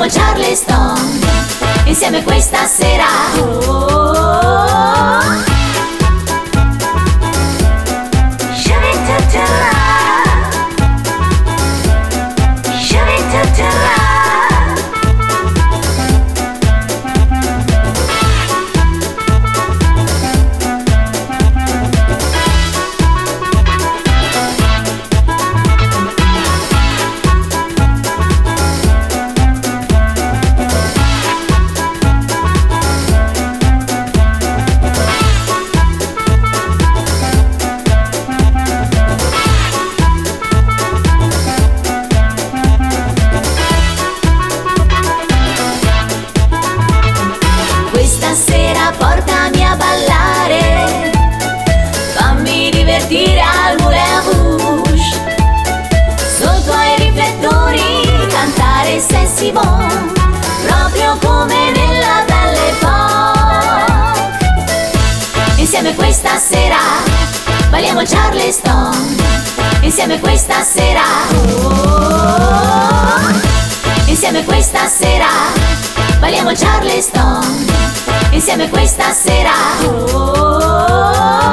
Charleston insieme questa sera. Stasera portami a ballare, fammi divertire al Moulin Rouge, sotto ai riflettori cantare Sexy Bon, proprio come nella Belle Époque. Insieme questa sera balliamo Charleston, insieme questa sera. Insieme questa sera balliamo Charleston, insieme questa sera.